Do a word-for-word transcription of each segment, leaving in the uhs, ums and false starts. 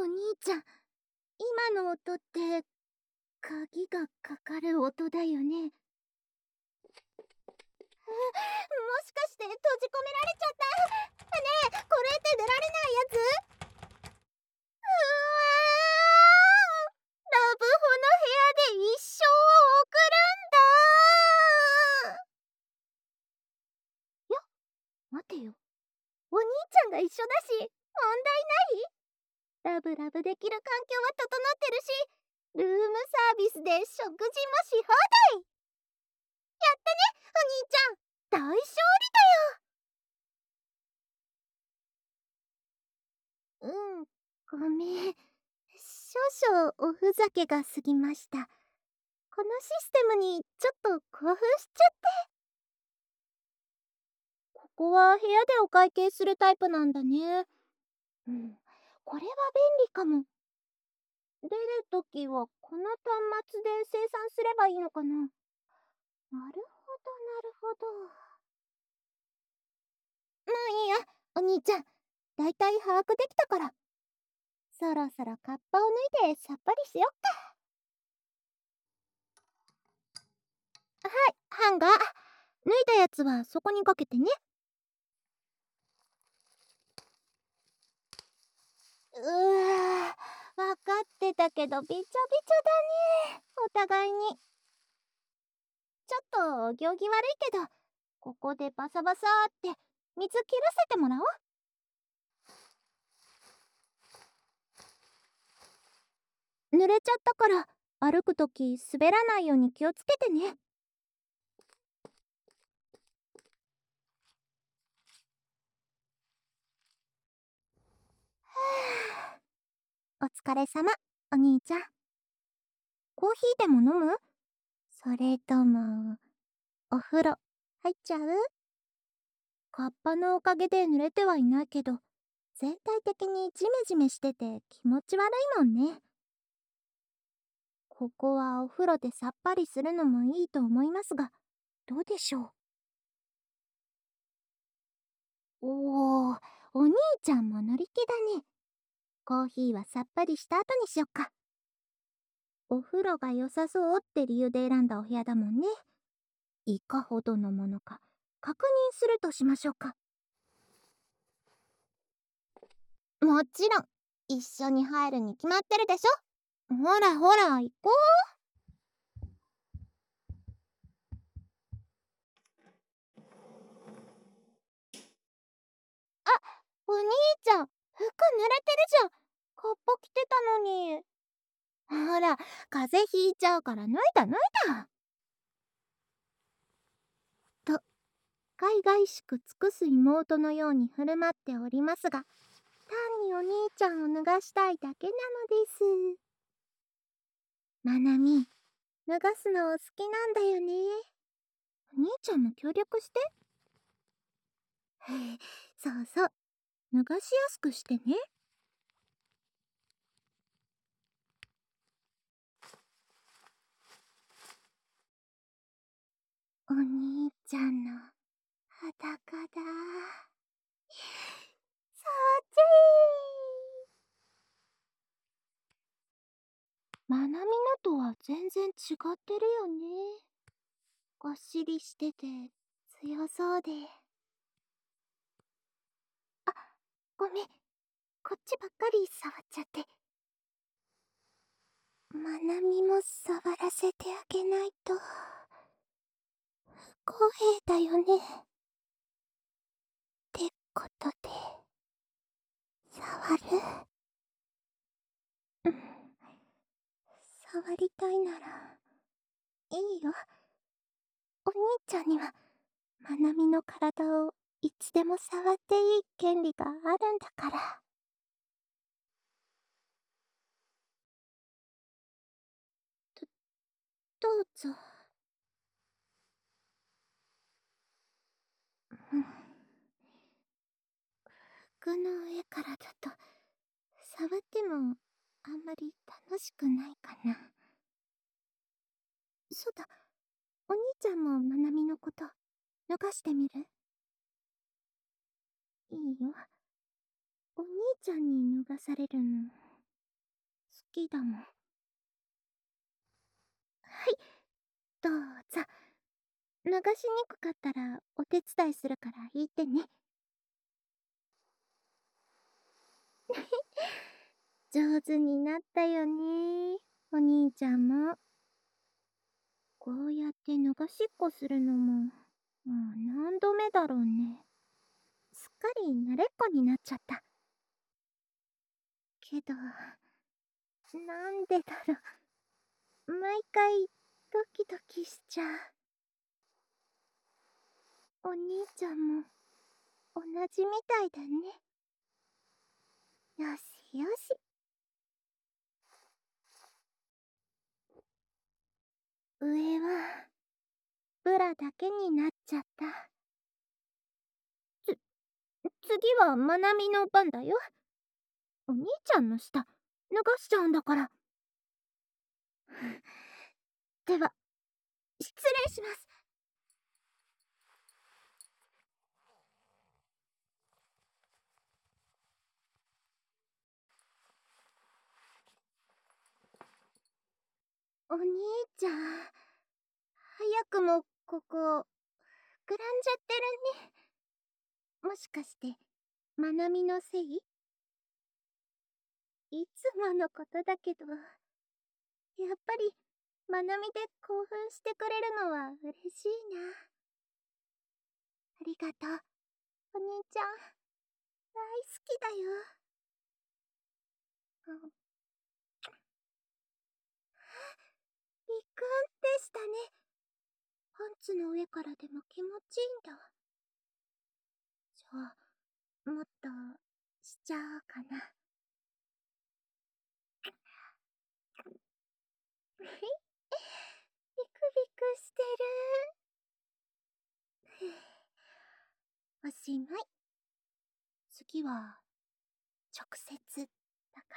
お兄ちゃん、今の音って、鍵がかかる音だよね。もしかして閉じ込められちゃった。ねえ、これって出られないやつ？うわー、ラブホの部屋で一生を送るんだ。よ、待てよ。お兄ちゃんが一緒だし、問題ない？ラブラブできる環境は整ってるし、ルームサービスで食事もし放題。やったね、お兄ちゃん。大勝利だよ。うん、ごめん。少々おふざけが過ぎました。このシステムにちょっと興奮しちゃって。ここは部屋でお会計するタイプなんだね。うん、これは便利かも。出るときはこの端末で生産すればいいのかな。なるほど、なるほど。まあいいや、お兄ちゃん。だいたい把握できたから。そろそろカッパを脱いでさっぱりしよっか。はい、ハンガー。脱いだやつはそこにかけてね。うわー、わかってたけどびちょびちょだね、お互いに。ちょっとお行儀悪いけど、ここでバサバサーって水切らせてもらおう。濡れちゃったから歩くとき滑らないように気をつけてね。お疲れ様、お兄ちゃん。コーヒーでも飲む？それともお風呂入っちゃう？カッパのおかげで濡れてはいないけど、全体的にジメジメしてて気持ち悪いもんね。ここはお風呂でさっぱりするのもいいと思いますが、どうでしょう？おー、お兄ちゃんも乗り気だね。コーヒーはさっぱりした後にしよっか。お風呂が良さそうって理由で選んだお部屋だもんね。いかほどのものか確認するとしましょうか。もちろん一緒に入るに決まってるでしょ。ほらほら行こう。あ、お兄ちゃん、服濡れてるじゃん。カッパ着てたのに。ほら、風邪ひいちゃうから脱いだ脱いだ。と、海外しく尽くす妹のように振る舞っておりますが、単にお兄ちゃんを脱がしたいだけなのです。まなみ、脱がすの好きなんだよね。お兄ちゃんも協力して。そうそう、脱がしやすくしてね。お兄ちゃんの裸だ。触っちゃえ。まなみのとは全然違ってるよね。ごっしりしてて強そうで。あ、ごめん。こっちばっかり触っちゃって。まなみも触らせてあげないと不公平だよね。ってことで触る？うん、触りたいならいいよ。お兄ちゃんにはまなみの体をいつでも触っていい権利があるんだから。ど、どうぞ。うん、服の上からだと触ってもあんまり楽しくないかな。そうだ、お兄ちゃんもまなみのこと脱がしてみる？いいよ。お兄ちゃんに脱がされるのきだもん。はい、どうぞ。流しにくかったらお手伝いするから言ってね。上手になったよね、お兄ちゃんも。こうやって流しっこするのも、もう何度目だろうね。すっかり慣れっこになっちゃった。けど、なんでだろう。毎回ドキドキしちゃう。お兄ちゃんも同じみたいだね。よしよし。上はブラだけになっちゃった。つ、次はまなみの番だよ。お兄ちゃんの下脱がしちゃうんだから。では、失礼します。お兄ちゃん、早くもここ、膨らんじゃってるね。もしかして、まなみのせい？いつものことだけど、やっぱり、まなみで興奮してくれるのは嬉しいな。ありがとう、お兄ちゃん。大好きだよ。うん、びっくんでしたね。パンツの上からでも気持ちいいんだ。じゃあ、もっと、しちゃおうかな。ビクビクしてる。おしまい。次は、直接、だから。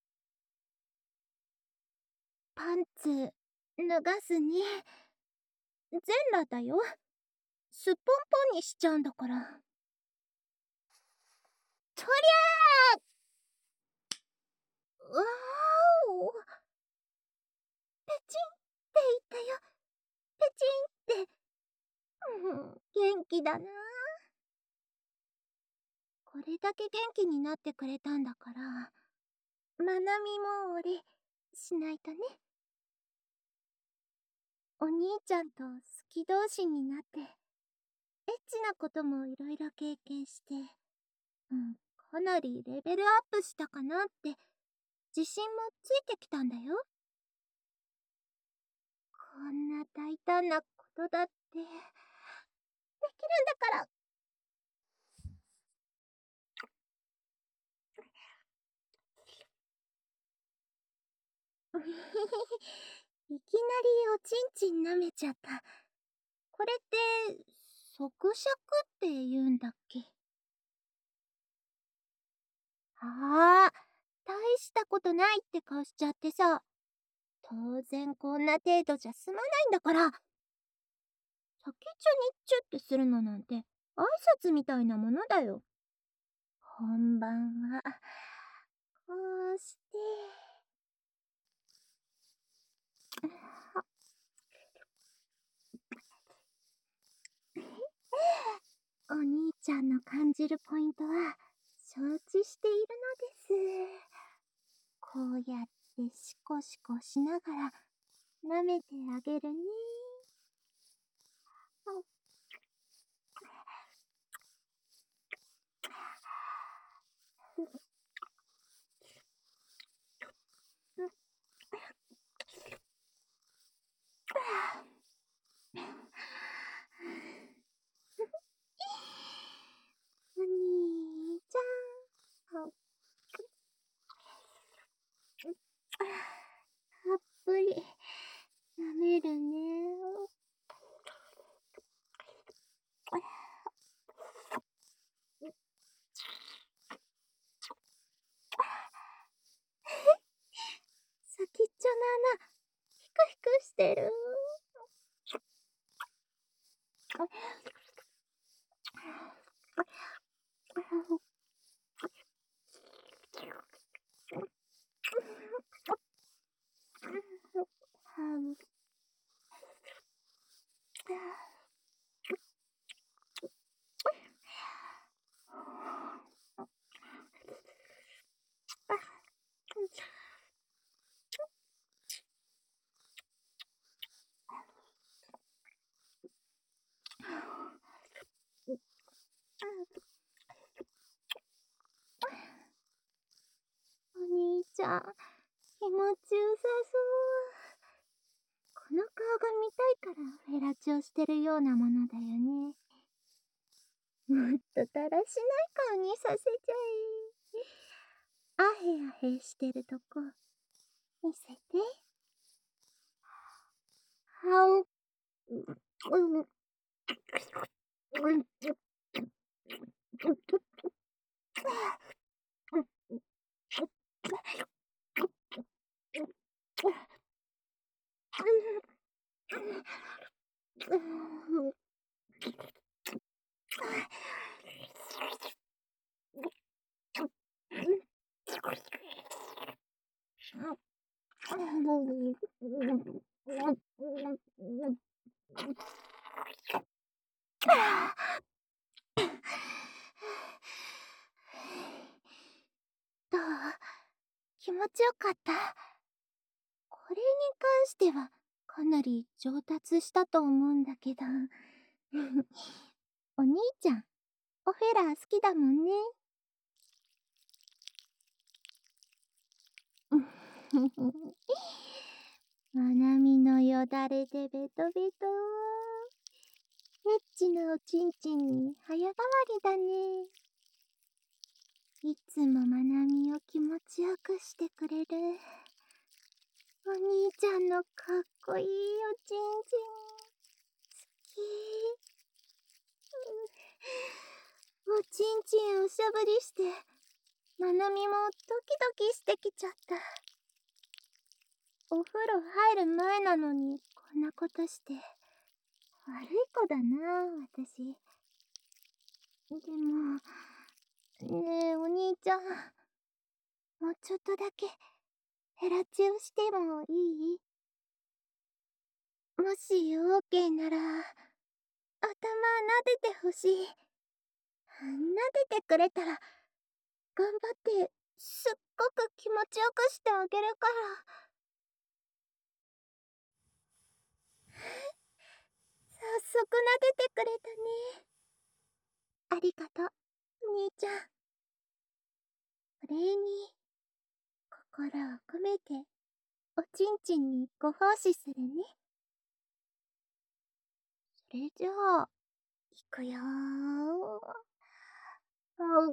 パンツ、脱がすね。全裸だよ。すっぽんぽんにしちゃうんだから。とりゃー、わーお、ペチンって言ったよ。ペチンって。うん、元気だな。これだけ元気になってくれたんだから、まなみもお礼しないとね。お兄ちゃんと好き同士になって、エッチなこともいろいろ経験して、うん、かなりレベルアップしたかなって自信もついてきたんだよ。こんな大胆なことだってできるんだから。いきなりおちんちん舐めちゃった。これって即尺って言うんだっけ？ああ、大したことないって顔しちゃってさ。当然こんな程度じゃ済まないんだから。先っちょにチュッてするのなんて挨拶みたいなものだよ。本番はこうして。お兄ちゃんの感じるポイントは承知しているのです。こうやってシコシコしながら舐めてあげるね。お兄ちゃん、たっぷり舐めるね。先っちょの穴ヒクヒクしてる。 ゃん。気持ちよさそう。この顔が見たいからフェラチオしてるようなものだよね。もっとだらしない顔にさせちゃえ。アヘアヘしてるとこ見せて。はう。うん。どう？気持ちよかった？これに関してはかなり上達したと思うんだけど。お兄ちゃん、オフェラ好きだもんね。まなみのよだれでベトベト。エッチなおちんちんに早変わりだね。いつもまなみを気持ちよくしてくれるお兄ちゃんのかっこいいおちんちん好き。おちんちんおしゃぶりしてまなみもドキドキしてきちゃった。お風呂入る前なのにこんなことして悪い子だな私。でもねえお兄ちゃん、もうちょっとだけヘラチオしてもいい？もしオーケーなら頭撫でてほしい。撫でてくれたら頑張ってすっごく気持ちよくしてあげるから。早速撫でてくれたね。ありがとうお兄ちゃん。お礼に心を込めておちんちんにご奉仕するね。それじゃあいくよー。あう。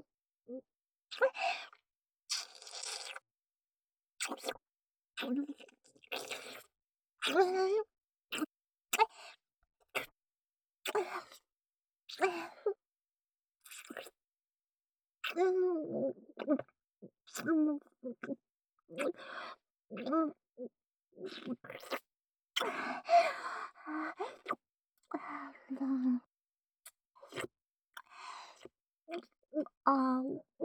あ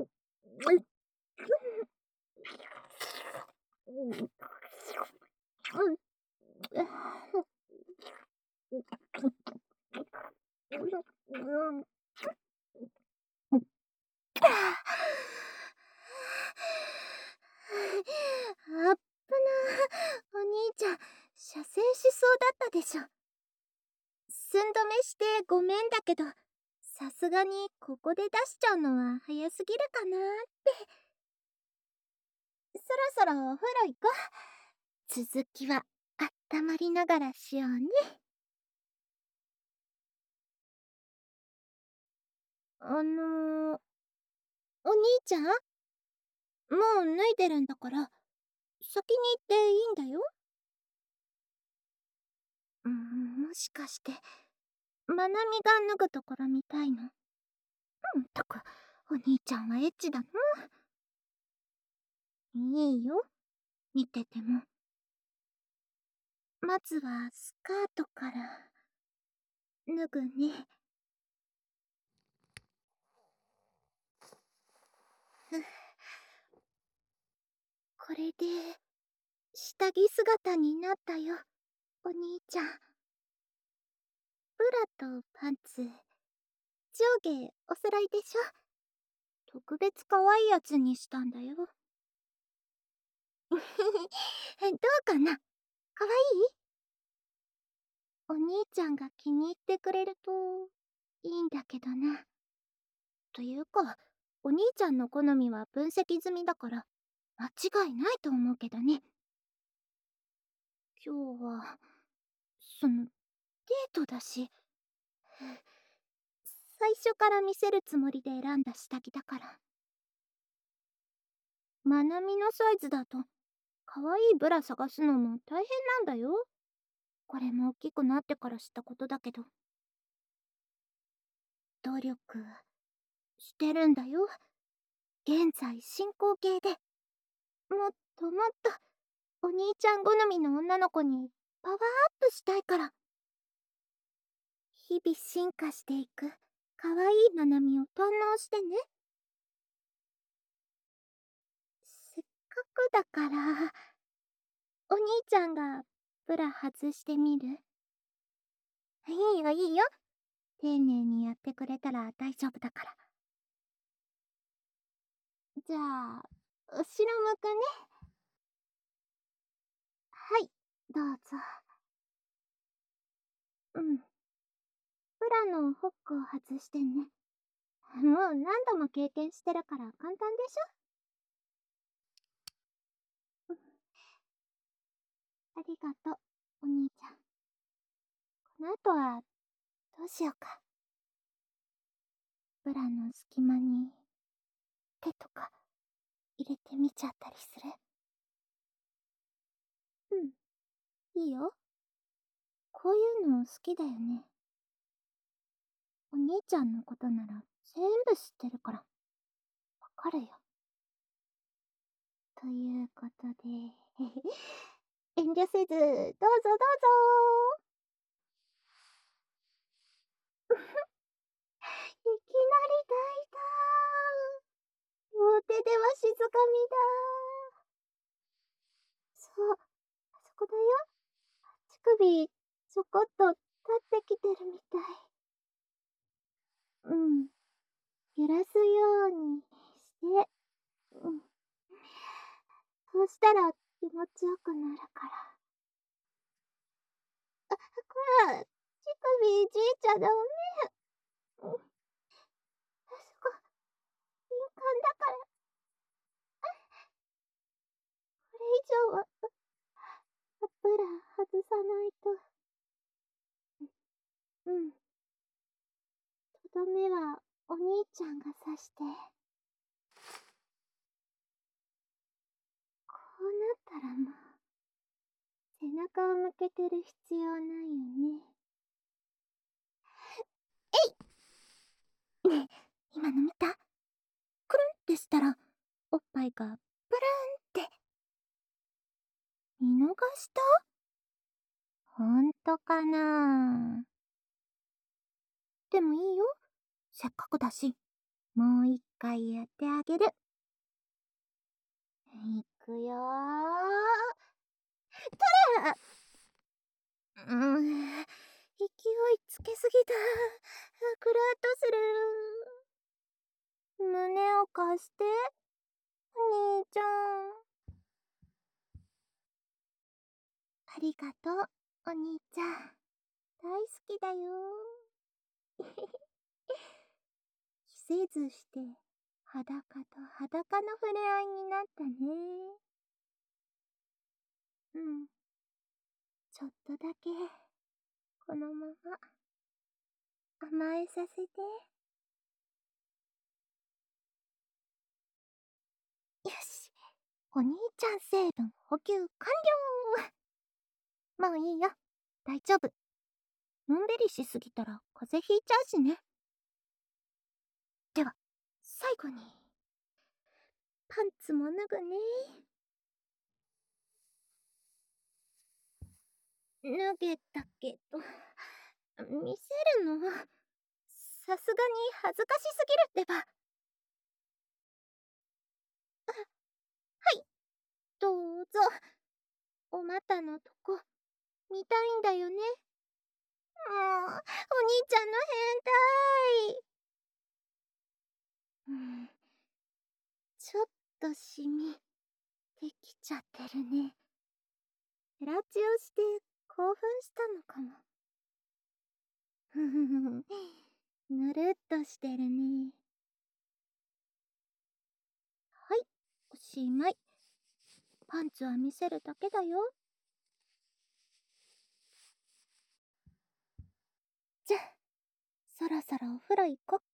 あっぶな。お兄ちゃん射精しそうだったでしょ。寸止めしてごめんだけど、さすがにここで出しちゃうのは早すぎるかなーって。そろそろお風呂行こう。続きはあったまりながらしようね。あのー、お兄ちゃん、もう脱いでるんだから先に行っていいんだよ。うん、もしかしてまなみが脱ぐところ見たいの？うんたく、お兄ちゃんはエッチだな。いいよ、見てても。まずはスカートから脱ぐね。これで下着姿になったよお兄ちゃん。ブラとパンツ、上下おそろいでしょ。特別可愛いやつにしたんだよ。どうかな、かわいい？お兄ちゃんが気に入ってくれるといいんだけどな。というか、お兄ちゃんの好みは分析済みだから間違いないと思うけどね。今日は、その、デートだし、最初から見せるつもりで選んだ下着だから。まなみのサイズだと、かわいいブラ探すのも大変なんだよ。これも大きくなってから知ったことだけど。努力してるんだよ。現在進行形で。もっともっとお兄ちゃん好みの女の子にパワーアップしたいから。日々進化していくかわいいまなみを堪能してね。せっかくだからお兄ちゃんがブラ外してみる？いいよいいよ、丁寧にやってくれたら大丈夫だから。じゃあ後ろ向くね。はい、どうぞ。うん。ブラのホックを外してね。もう何度も経験してるから簡単でしょ。ありがとう、お兄ちゃん。この後はどうしようか。ブラの隙間に手とか入れてみちゃったりする？うん、いいよ。こういうの好きだよね。お兄ちゃんのことなら全部知ってるから。わかるよ。ということで遠慮せずどうぞどうぞ。いきなり抱いた。両手でわしづかみだ。そう、あそこだよ。乳首ちょこっと立ってきてるみたい。うん、揺らすようにして、うん、そうしたら気持ちよくなるから。あ、こら、乳首いじいちゃダメ。うん、あそこ敏感だから。これ以上はブラ外さないと。うん、とどめはお兄ちゃんが刺して。こうなったらもう背中を向けてる必要ないよね。えい！ねえ、今の見た？くるんってしたらおっぱいがブルーンって。見逃した？ほんとかな？でもいいよ、せっかくだしもう一回やってあげる。いくよー。とれ！うん、勢いつけすぎた。クラッとする。胸を貸して、お兄ちゃん。ありがとう、お兄ちゃん。大好きだよ。着せずして裸と裸の触れ合いになったね。うん、ちょっとだけこのまま甘えさせて。よし、お兄ちゃん成分補給完了。もういいよ、大丈夫。のんびりしすぎたら風邪ひいちゃうしね。では最後にパンツも脱ぐね。脱げたけど見せるのさすがに恥ずかしすぎるってば。はい、どうぞ。お股のとこ見たいんだよね。もうお兄ちゃんの変態。うん、ちょっとシミできちゃってるね。フラチをして興奮したのかも。ふふふふ、ぬるっとしてるね。はい、おしまい。 パンツは見せるだけだよ。じゃあ、そろそろお風呂行こっ